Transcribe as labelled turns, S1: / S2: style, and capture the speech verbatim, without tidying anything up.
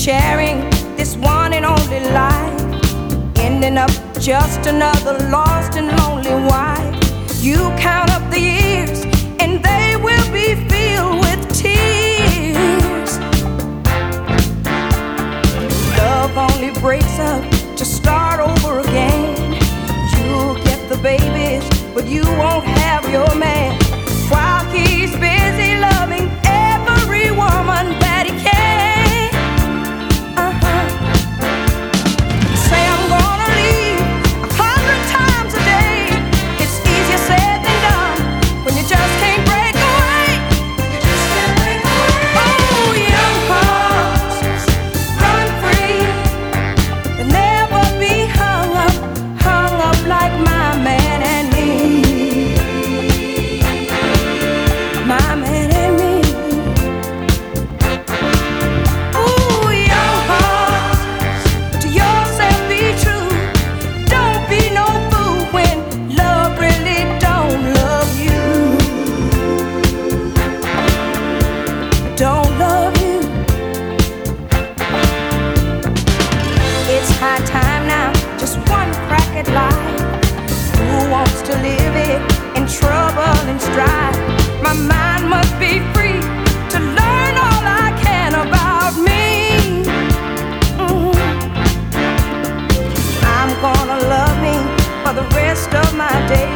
S1: sharing this one and only life, ending up just another lost and lonely wife. You count up the years and they will be filled with tears. Love only breaks up to start over again. You'll get the babies, but you won't have your man, while he's busy loving every woman that he can. Uh-huh. Say I'm gonna leave a hundred times a day. It's easier said than done when you just can't break away. Just can't break away. Oh, young hearts, run free and never be hung up, hung up like my man and me. My man and me. Ooh, young hearts, to yourself be true. Don't be no fool when love really don't love you. Don't love you. It's high time now, just one crack at life. Who wants to live it in trouble and strife? My mind must be free to learn all I can about me. Mhm. I'm gonna love me for the rest of my days.